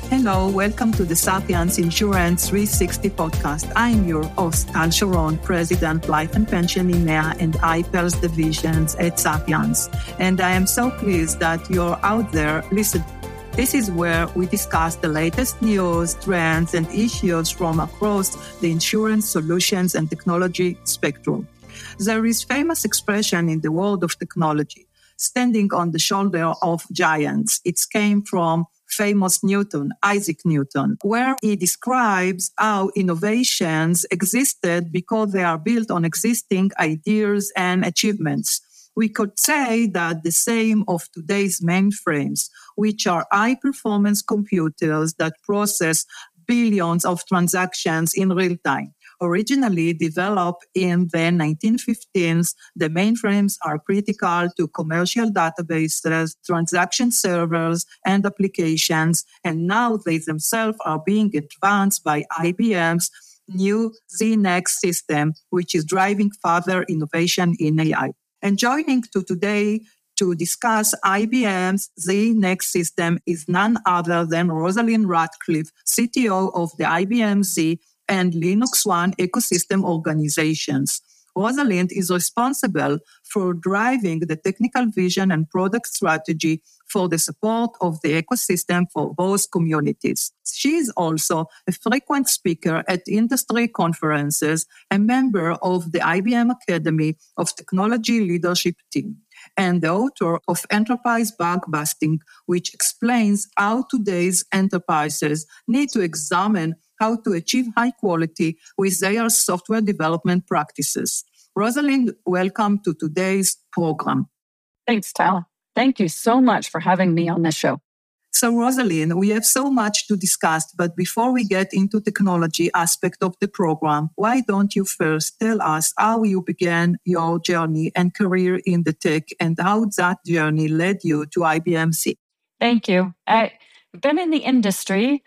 Hello, welcome to the Sapiens Insurance 360 podcast. I'm your host, Tal Sharon, President, Life and Pension EMEA and IPERS Divisions at Sapiens. And I am so pleased that you're out there listening. This is where we discuss the latest news, trends, and issues from across the insurance solutions and technology spectrum. There is a famous expression in the world of technology, standing on the shoulder of giants. It came from famous Isaac Newton, where he describes how innovations existed because they are built on existing ideas and achievements. We could say that the same of today's mainframes, which are high-performance computers that process billions of transactions in real time. Originally developed in the 1915s, the mainframes are critical to commercial databases, transaction servers, and applications, and now they themselves are being advanced by IBM's new ZNext system, which is driving further innovation in AI. And joining today to discuss IBM's ZNext system is none other than Rosalind Ratcliffe, CTO of the IBM Z and Linux One ecosystem organizations. Rosalind is responsible for driving the technical vision and product strategy for the support of the ecosystem for both communities. She is also a frequent speaker at industry conferences, a member of the IBM Academy of Technology Leadership Team, and the author of Enterprise Bug Busting, which explains how today's enterprises need to examine how to achieve high quality with their software development practices. Rosalind, welcome to today's program. Thanks, Tal. Thank you so much for having me on this show. So, Rosalind, we have so much to discuss, but before we get into technology aspect of the program, why don't you first tell us how you began your journey and career in the tech and how that journey led you to IBM Z? Thank you. I've been in the industry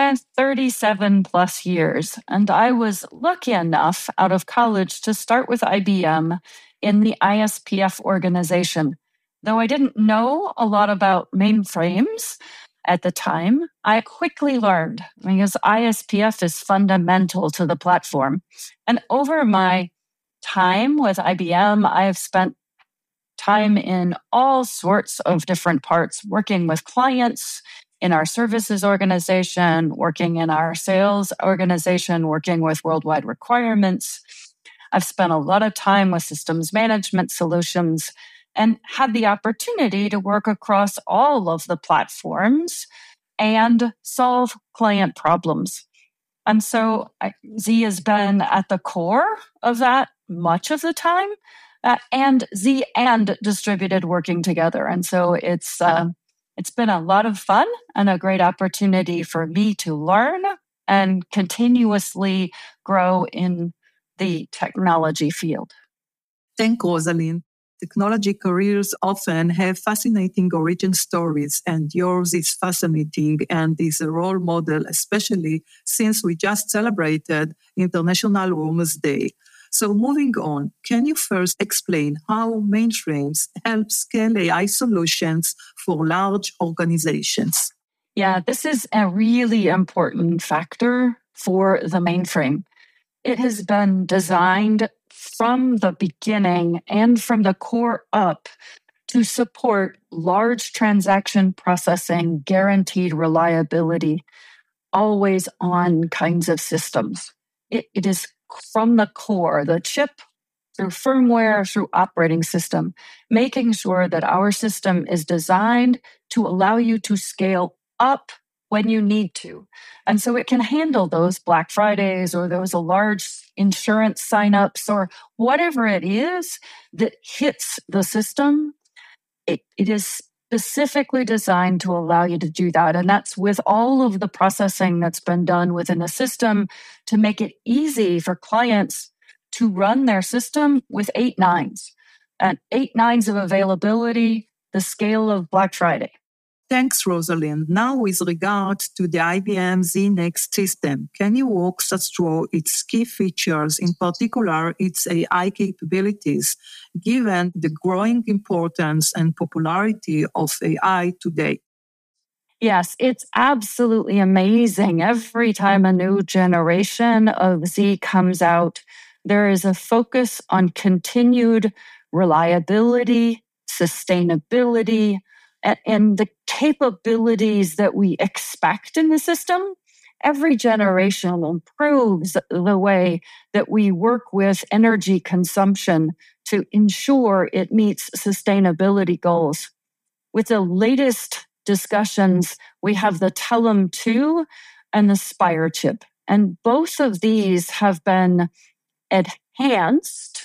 37 plus years, and I was lucky enough out of college to start with IBM in the ISPF organization. Though I didn't know a lot about mainframes at the time, I quickly learned because ISPF is fundamental to the platform. And over my time with IBM, I have spent time in all sorts of different parts, working with clients in our services organization, working in our sales organization, working with worldwide requirements. I've spent a lot of time with systems management solutions and had the opportunity to work across all of the platforms and solve client problems. And so Z has been at the core of that much of the time, and Z and distributed working together. And so it's been a lot of fun and a great opportunity for me to learn and continuously grow in the technology field. Thank Rosalind. Technology careers often have fascinating origin stories, and yours is fascinating and is a role model, especially since we just celebrated International Women's Day. So moving on, can you first explain how mainframes help scale AI solutions for large organizations? Yeah, this is a really important factor for the mainframe. It has been designed from the beginning and from the core up to support large transaction processing, guaranteed reliability, always on kinds of systems. It is from the core, the chip, through firmware, through operating system, making sure that our system is designed to allow you to scale up when you need to. And so it can handle those Black Fridays or those large insurance signups or whatever it is that hits the system. It is specifically designed to allow you to do that. And that's with all of the processing that's been done within the system to make it easy for clients to run their system with 8 nines. And 8 nines of availability, the scale of Black Friday. Thanks, Rosalind. Now, with regard to the IBM ZNext system, can you walk us through its key features, in particular its AI capabilities, given the growing importance and popularity of AI today? Yes, it's absolutely amazing. Every time a new generation of Z comes out, there is a focus on continued reliability, sustainability, and the capabilities that we expect in the system. Every generation improves the way that we work with energy consumption to ensure it meets sustainability goals. With the latest discussions, we have the Telum 2 and the Spire chip. And both of these have been enhanced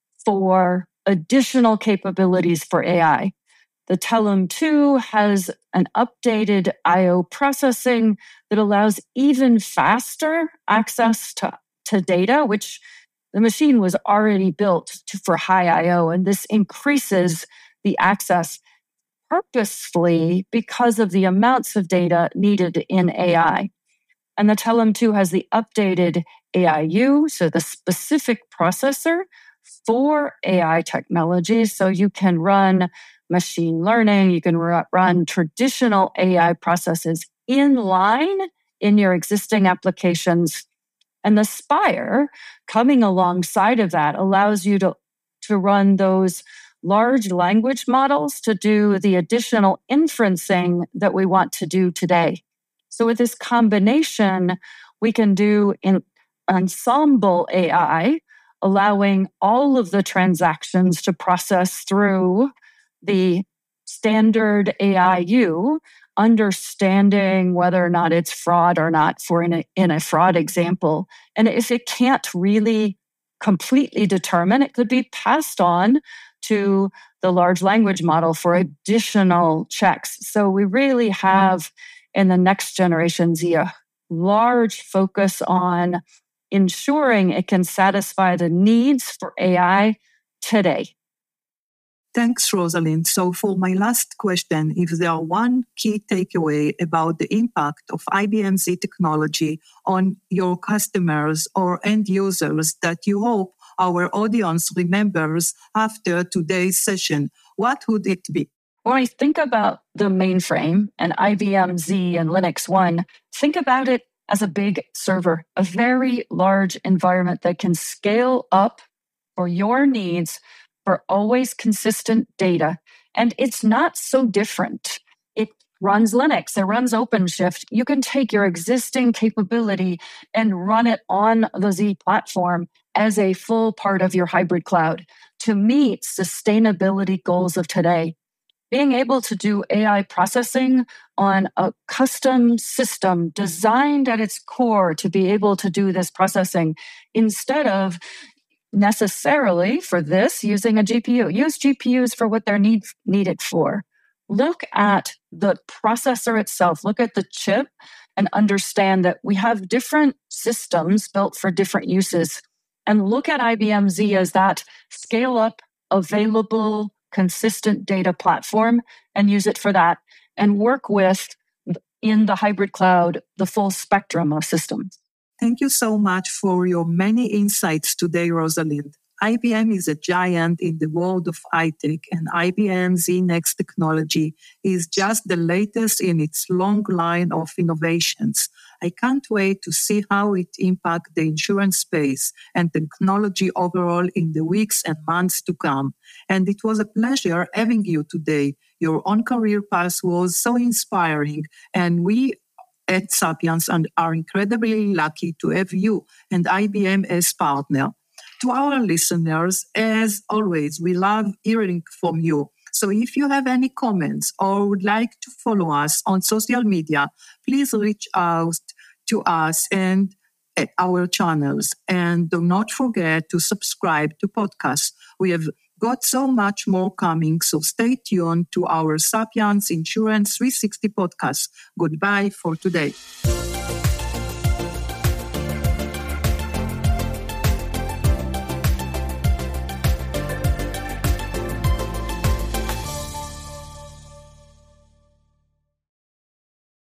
for additional capabilities for AI. The Telum 2 has an updated I/O processing that allows even faster access to data, which the machine was already built for high I/O, and this increases the access purposefully because of the amounts of data needed in AI. And the Telum 2 has the updated AIU, so the specific processor for AI technology. So you can run machine learning, you can run traditional AI processes in line in your existing applications. And the Spire coming alongside of that allows you to run those large language models to do the additional inferencing that we want to do today. So with this combination, we can do in ensemble AI, allowing all of the transactions to process through the standard AIU, understanding whether or not it's fraud or not for in a fraud example. And if it can't really completely determine, it could be passed on to the large language model for additional checks. So we really have in the next generation Z a large focus on ensuring it can satisfy the needs for AI today. Thanks, Rosalind. So for my last question, if there are one key takeaway about the impact of IBM Z technology on your customers or end users that you hope our audience remembers after today's session, what would it be? When I think about the mainframe and IBM Z and Linux One, think about it as a big server, a very large environment that can scale up for your needs for always consistent data. And it's not so different. It runs Linux, it runs OpenShift. You can take your existing capability and run it on the Z platform as a full part of your hybrid cloud to meet sustainability goals of today. Being able to do AI processing on a custom system designed at its core to be able to do this processing instead of necessarily for this using a GPU. Use GPUs for what they're needed for. Look at the processor itself, look at the chip, and understand that we have different systems built for different uses. And look at IBM Z as that scale up, available, consistent data platform and use it for that. And work with, in the hybrid cloud, the full spectrum of systems. Thank you so much for your many insights today, Rosalind. IBM is a giant in the world of high-tech, and IBM Z Next technology is just the latest in its long line of innovations. I can't wait to see how it impacts the insurance space and technology overall in the weeks and months to come. And it was a pleasure having you today. Your own career path was so inspiring, and we at Sapiens and are incredibly lucky to have you and IBM as partner. To our listeners, as always, we love hearing from you. So if you have any comments or would like to follow us on social media, please reach out to us and at our channels. And do not forget to subscribe to podcasts. We have got so much more coming, so stay tuned to our Sapiens Insurance 360 podcast. Goodbye for today.